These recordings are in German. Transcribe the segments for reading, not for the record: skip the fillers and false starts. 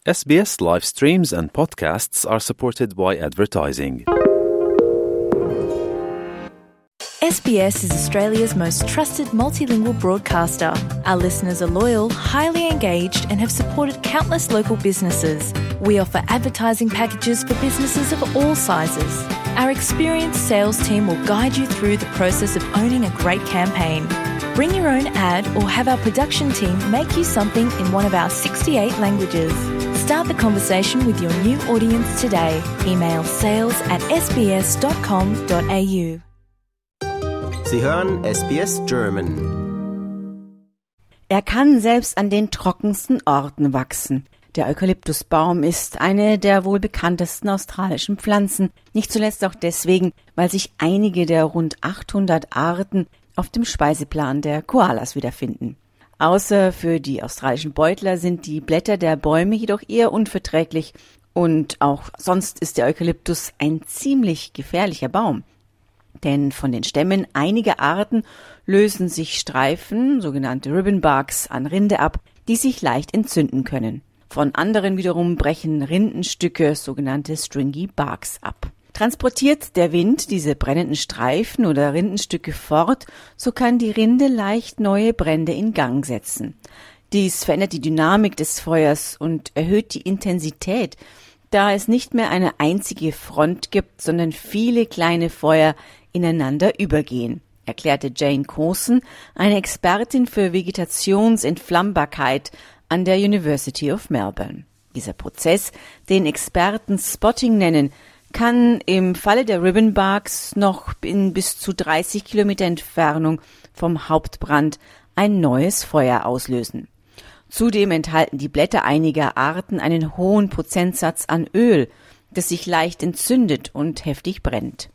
SBS live streams and podcasts are supported by advertising. SBS is Australia's most trusted multilingual broadcaster. Our listeners are loyal, highly engaged and have supported countless local businesses. We offer advertising packages for businesses of all sizes. Our experienced sales team will guide you through the process of owning a great campaign. Bring your own ad or have our production team make you something in one of our 68 languages. Start the conversation with your new audience today. Email sales@sbs.com.au. Sie hören SBS German. Er kann selbst an den trockensten Orten wachsen. Der Eukalyptusbaum ist eine der wohl bekanntesten australischen Pflanzen. Nicht zuletzt auch deswegen, weil sich einige der rund 800 Arten auf dem Speiseplan der Koalas wiederfinden. Außer für die australischen Beutler sind die Blätter der Bäume jedoch eher unverträglich und auch sonst ist der Eukalyptus ein ziemlich gefährlicher Baum. Denn von den Stämmen einiger Arten lösen sich Streifen, sogenannte Ribbonbarks, an Rinde ab, die sich leicht entzünden können. Von anderen wiederum brechen Rindenstücke, sogenannte Stringy Barks, ab. Transportiert der Wind diese brennenden Streifen oder Rindenstücke fort, so kann die Rinde leicht neue Brände in Gang setzen. Dies verändert die Dynamik des Feuers und erhöht die Intensität, da es nicht mehr eine einzige Front gibt, sondern viele kleine Feuer ineinander übergehen, erklärte Jane Coulson, eine Expertin für Vegetationsentflammbarkeit an der University of Melbourne. Dieser Prozess, den Experten Spotting nennen, kann im Falle der Ribbonbarks noch in bis zu 30 Kilometer Entfernung vom Hauptbrand ein neues Feuer auslösen. Zudem enthalten die Blätter einiger Arten einen hohen Prozentsatz an Öl, das sich leicht entzündet und heftig brennt.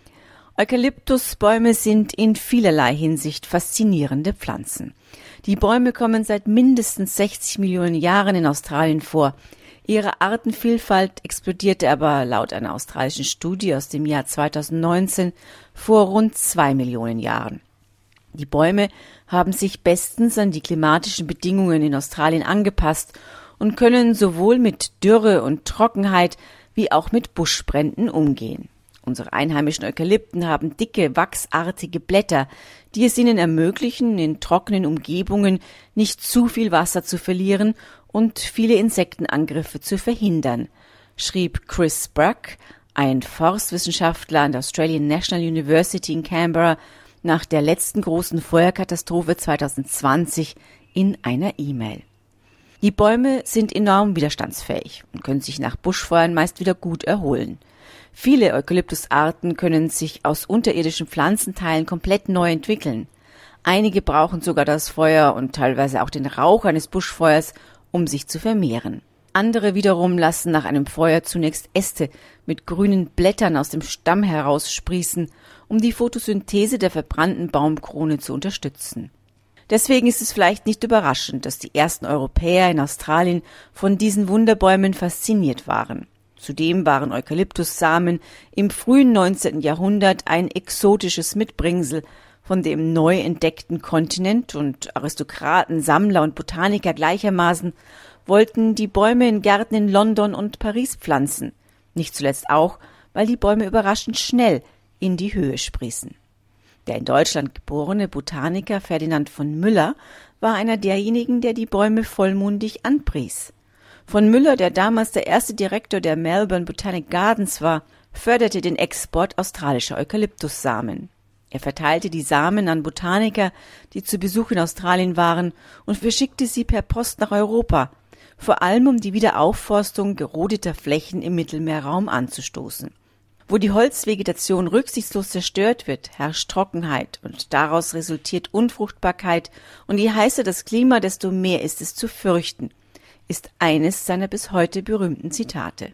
Eukalyptusbäume sind in vielerlei Hinsicht faszinierende Pflanzen. Die Bäume kommen seit mindestens 60 Millionen Jahren in Australien vor. Ihre Artenvielfalt explodierte aber laut einer australischen Studie aus dem Jahr 2019 vor rund 2 Millionen Jahren. Die Bäume haben sich bestens an die klimatischen Bedingungen in Australien angepasst und können sowohl mit Dürre und Trockenheit wie auch mit Buschbränden umgehen. Unsere einheimischen Eukalypten haben dicke, wachsartige Blätter, die es ihnen ermöglichen, in trockenen Umgebungen nicht zu viel Wasser zu verlieren und viele Insektenangriffe zu verhindern, schrieb Chris Brack, ein Forstwissenschaftler an der Australian National University in Canberra, nach der letzten großen Feuerkatastrophe 2020 in einer E-Mail. Die Bäume sind enorm widerstandsfähig und können sich nach Buschfeuern meist wieder gut erholen. Viele Eukalyptusarten können sich aus unterirdischen Pflanzenteilen komplett neu entwickeln. Einige brauchen sogar das Feuer und teilweise auch den Rauch eines Buschfeuers, um sich zu vermehren. Andere wiederum lassen nach einem Feuer zunächst Äste mit grünen Blättern aus dem Stamm heraussprießen, um die Photosynthese der verbrannten Baumkrone zu unterstützen. Deswegen ist es vielleicht nicht überraschend, dass die ersten Europäer in Australien von diesen Wunderbäumen fasziniert waren. Zudem waren Eukalyptussamen im frühen 19. Jahrhundert ein exotisches Mitbringsel von dem neu entdeckten Kontinent und Aristokraten, Sammler und Botaniker gleichermaßen wollten die Bäume in Gärten in London und Paris pflanzen. Nicht zuletzt auch, weil die Bäume überraschend schnell in die Höhe sprießen. Der in Deutschland geborene Botaniker Ferdinand von Müller war einer derjenigen, der die Bäume vollmundig anpries. Von Müller, der damals der erste Direktor der Melbourne Botanic Gardens war, förderte den Export australischer Eukalyptussamen. Er verteilte die Samen an Botaniker, die zu Besuch in Australien waren, und verschickte sie per Post nach Europa, vor allem um die Wiederaufforstung gerodeter Flächen im Mittelmeerraum anzustoßen. Wo die Holzvegetation rücksichtslos zerstört wird, herrscht Trockenheit und daraus resultiert Unfruchtbarkeit, und je heißer das Klima, desto mehr ist es zu fürchten, ist eines seiner bis heute berühmten Zitate.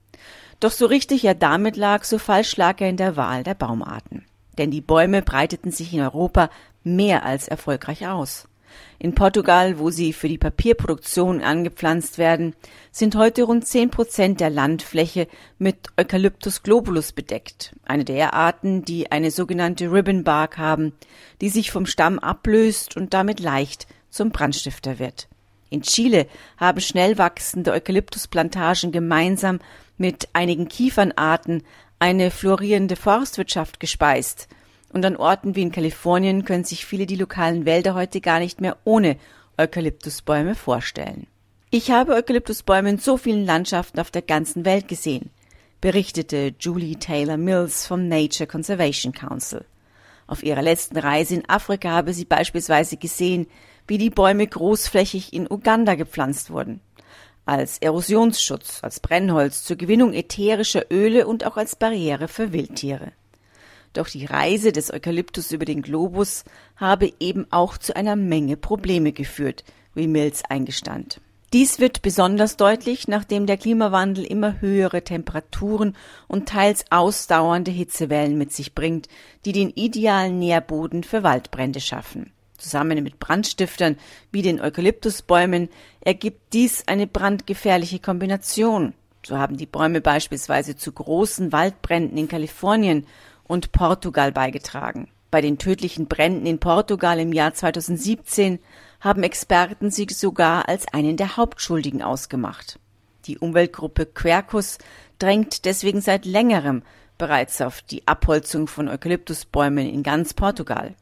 Doch so richtig er damit lag, so falsch lag er in der Wahl der Baumarten. Denn die Bäume breiteten sich in Europa mehr als erfolgreich aus. In Portugal, wo sie für die Papierproduktion angepflanzt werden, sind heute rund 10% der Landfläche mit Eucalyptus globulus bedeckt, eine der Arten, die eine sogenannte Ribbonbark haben, die sich vom Stamm ablöst und damit leicht zum Brandstifter wird. In Chile haben schnell wachsende Eukalyptusplantagen gemeinsam mit einigen Kiefernarten eine florierende Forstwirtschaft gespeist. Und an Orten wie in Kalifornien können sich viele die lokalen Wälder heute gar nicht mehr ohne Eukalyptusbäume vorstellen. Ich habe Eukalyptusbäume in so vielen Landschaften auf der ganzen Welt gesehen, berichtete Julie Taylor Mills vom Nature Conservation Council. Auf ihrer letzten Reise in Afrika habe sie beispielsweise gesehen, wie die Bäume großflächig in Uganda gepflanzt wurden. Als Erosionsschutz, als Brennholz zur Gewinnung ätherischer Öle und auch als Barriere für Wildtiere. Doch die Reise des Eukalyptus über den Globus habe eben auch zu einer Menge Probleme geführt, wie Mills eingestand. Dies wird besonders deutlich, nachdem der Klimawandel immer höhere Temperaturen und teils ausdauernde Hitzewellen mit sich bringt, die den idealen Nährboden für Waldbrände schaffen. Zusammen mit Brandstiftern wie den Eukalyptusbäumen ergibt dies eine brandgefährliche Kombination. So haben die Bäume beispielsweise zu großen Waldbränden in Kalifornien und Portugal beigetragen. Bei den tödlichen Bränden in Portugal im Jahr 2017 haben Experten sie sogar als einen der Hauptschuldigen ausgemacht. Die Umweltgruppe Quercus drängt deswegen seit längerem bereits auf die Abholzung von Eukalyptusbäumen in ganz Portugal.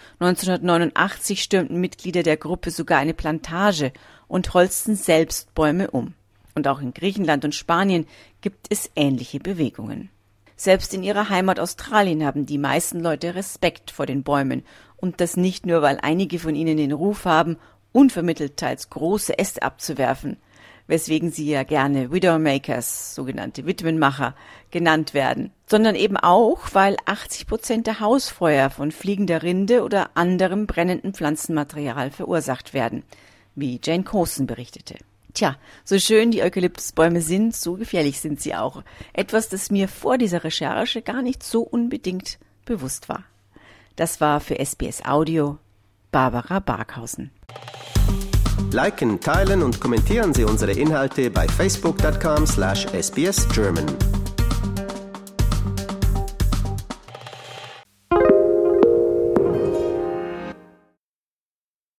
1989 stürmten Mitglieder der Gruppe sogar eine Plantage und holzten selbst Bäume um. Und auch in Griechenland und Spanien gibt es ähnliche Bewegungen. Selbst in ihrer Heimat Australien haben die meisten Leute Respekt vor den Bäumen. Und das nicht nur, weil einige von ihnen den Ruf haben, unvermittelt teils große Äste abzuwerfen, weswegen sie ja gerne Widowmakers, sogenannte Witwenmacher, genannt werden, sondern eben auch, weil 80% der Hausfeuer von fliegender Rinde oder anderem brennenden Pflanzenmaterial verursacht werden, wie Jane Coulson berichtete. Tja, so schön die Eukalyptusbäume sind, so gefährlich sind sie auch. Etwas, das mir vor dieser Recherche gar nicht so unbedingt bewusst war. Das war für SBS Audio Barbara Barkhausen. Liken, teilen und kommentieren Sie unsere Inhalte bei facebook.com/sbsgerman.